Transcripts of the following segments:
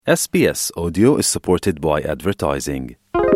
SBS Audio is supported by advertising.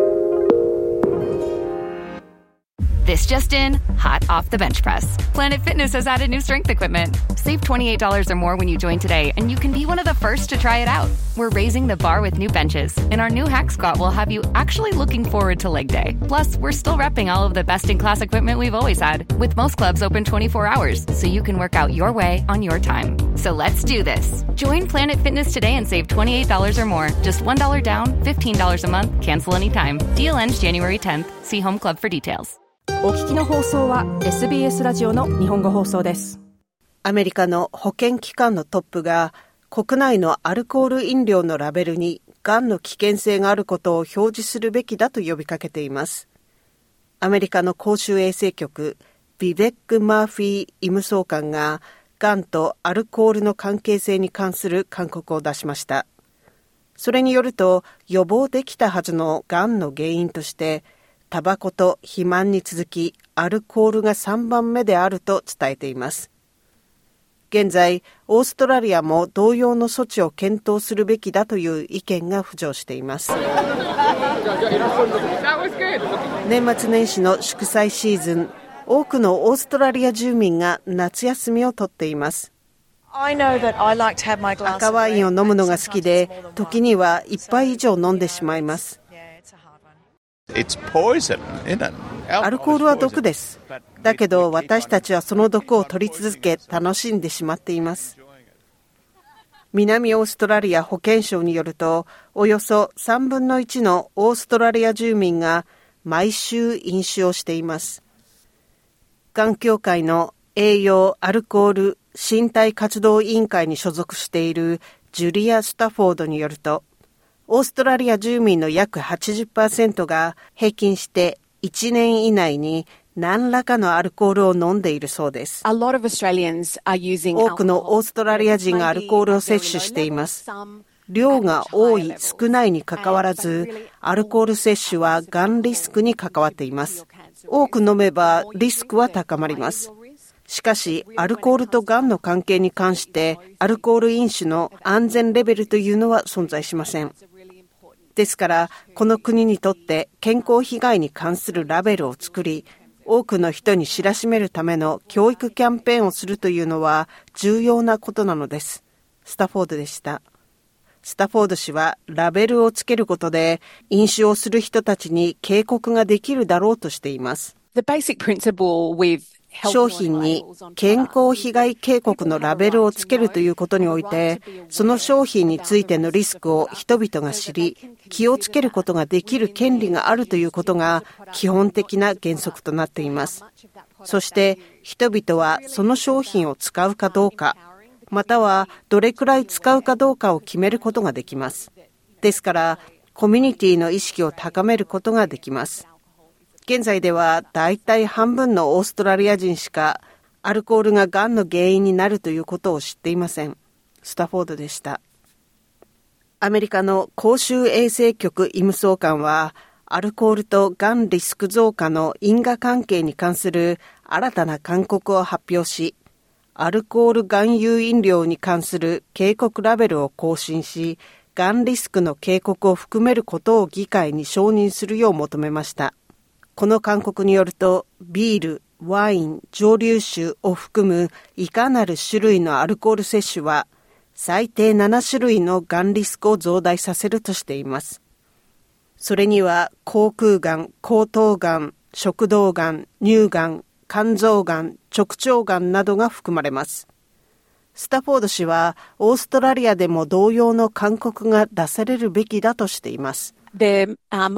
This just in, hot off the bench press. Planet Fitness has added new strength equipment. Save $28 or more when you join today, and you can be one of the first to try it out. We're raising the bar with new benches, and our new hack squat will have you actually looking forward to leg day. Plus, we're still repping all of the best-in-class equipment we've always had, with most clubs open 24 hours, so you can work out your way on your time. So let's do this. Join Planet Fitness today and save $28 or more. Just $1 down, $15 a month, cancel anytime. Deal ends January 10th. See Home Club for details. お聞きの放送は SBS ラジオの日本語放送です。 アメリカの保健機関のトップが国内のアルコール飲料のラベルにがんの危険性があることを表示するべきだと呼びかけています。アメリカの公衆衛生局ビベック・マーフィー医務総監ががんとアルコールの関係性に関する勧告を出しました。それによると予防できたはずのがんの原因としてタバコと肥満に続きアルコールが3番目であると伝えています。現在オーストラリアも同様の措置を検討するべきだという意見が浮上しています。年末年始の祝祭シーズン、多くのオーストラリア住民が夏休みを取っています。赤ワインを飲むのが好きで、時には1杯以上飲んでしまいます。アルコールは毒です。だけど私たちはその毒を取り続け楽しんでしまっています。南オーストラリア保健省によると、およそ3分の1のオーストラリア住民が毎週飲酒をしています。がん協会の栄養アルコール身体活動委員会に所属しているジュリア・スタフォードによると、オーストラリア住民の約 80% が平均して1年以内に何らかのアルコールを飲んでいるそうです。多くのオーストラリア人がアルコールを摂取しています。量が多い少ないにかかわらず、アルコール摂取はがんリスクに関わっています。多く飲めばリスクは高まります。しかし、アルコールとがんの関係に関して、アルコール飲酒の安全レベルというのは存在しません。ですから、この国にとって健康被害に関するラベルを作り、多くの人に知らしめるための教育キャンペーンをするというのは重要なことなのです。スタフォードでした。スタフォード氏はラベルをつけることで飲酒をする人たちに警告ができるだろうとしています。商品に健康被害警告のラベルをつけるということにおいて、その商品についてのリスクを人々が知り、気をつけることができる権利があるということが基本的な原則となっています。そして人々はその商品を使うかどうか、またはどれくらい使うかどうかを決めることができます。ですから、コミュニティの意識を高めることができます。現在ではだいたい半分のオーストラリア人しかアルコールががんの原因になるということを知っていません。スタフォードでした。アメリカの公衆衛生局医務総監はアルコールとがんリスク増加の因果関係に関する新たな勧告を発表し、アルコール含有飲料に関する警告ラベルを更新し、がんリスクの警告を含めることを議会に承認するよう求めました。この勧告によると、ビール、ワイン、蒸留酒を含むいかなる種類のアルコール摂取は、最低7種類のがんリスクを増大させるとしています。それには、口腔がん、喉頭がん、食道がん、乳がん、肝臓がん、直腸がんなどが含まれます。スタフォード氏は、オーストラリアでも同様の勧告が出されるべきだとしています。アメ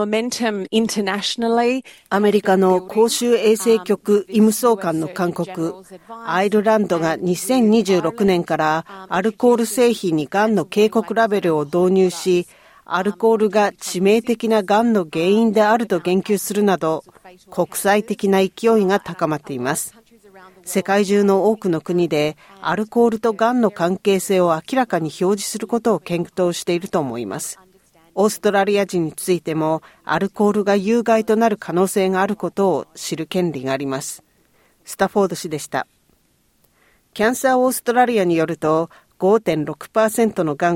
リカの公衆衛生局医務総監の勧告、アイルランドが2026年からアルコール製品にがんの警告ラベルを導入し、アルコールが致命的ながんの原因であると言及するなど、国際的な勢いが高まっています。世界中の多くの国でアルコールとがんの関係性を明らかに表示することを検討していると思います。オーストラリア人についてもアルコールが有害となる可能性があることを知る権利があります。スタフォード氏でした。キャンサーオーストラリアによると 5.6% のがんが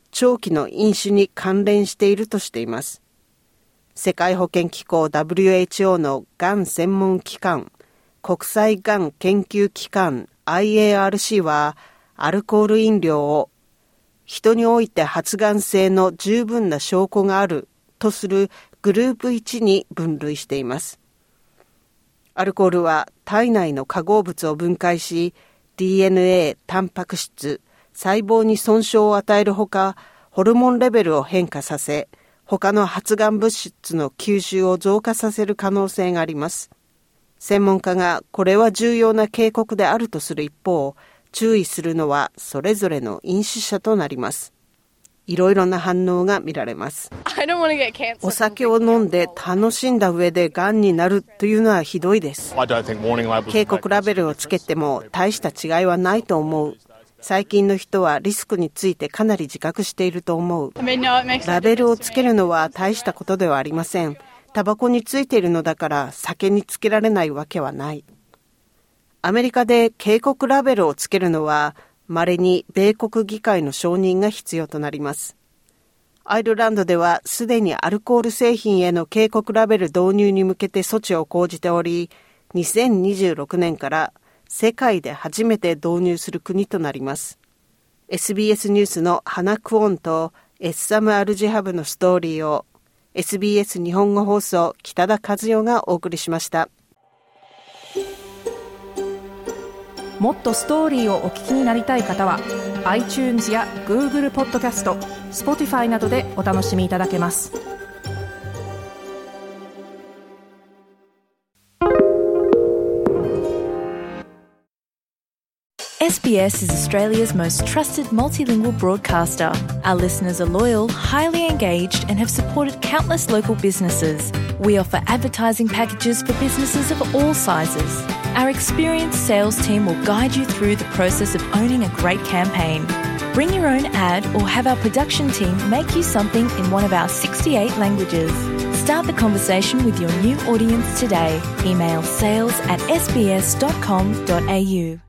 長期の飲酒に関連しているとしています。世界保健機構 WHO のがん専門機関、国際がん研究機関 IARC は、アルコール飲料を人において発がん性の十分な証拠があるとするグループ1に分類しています。アルコールは体内の化合物を分解し、DNA、タンパク質、細胞に損傷を与えるほか、ホルモンレベルを変化させ、他の発がん物質の吸収を増加させる可能性があります。専門家がこれは重要な警告であるとする一方、注意するのはそれぞれの飲酒者となります。いろいろな反応が見られます。お酒を飲んで楽しんだ上でがんになるというのはひどいです。警告ラベルをつけても大した違いはないと思う。最近の人はリスクについてかなり自覚していると思う。ラベルをつけるのは大したことではありません。タバコについているのだから酒につけられないわけはない。アメリカで警告ラベルをつけるのは稀に米国議会の承認が必要となります。アイルランドではすでにアルコール製品への警告ラベル導入に向けて措置を講じており、2026年から世界で初めて導入する国となります。SBS ニュースのハナ・クオンとエッサム・アルジハブのストーリーをSBS 日本語放送北田和代がお送りしました。 もっとストーリーをお聞きになりたい方は iTunes や Google ポッドキャスト、Spotify などでお楽しみいただけます。 SBS is Australia's most trusted multilingual broadcaster. Our listeners are loyal, highly engaged, and have supported countless local businesses. We offer advertising packages for businesses of all sizes. Our experienced sales team will guide you through the process of owning a great campaign. Bring your own ad or have our production team make you something in one of our 68 languages. Start the conversation with your new audience today. Email sales@sbs.com.au.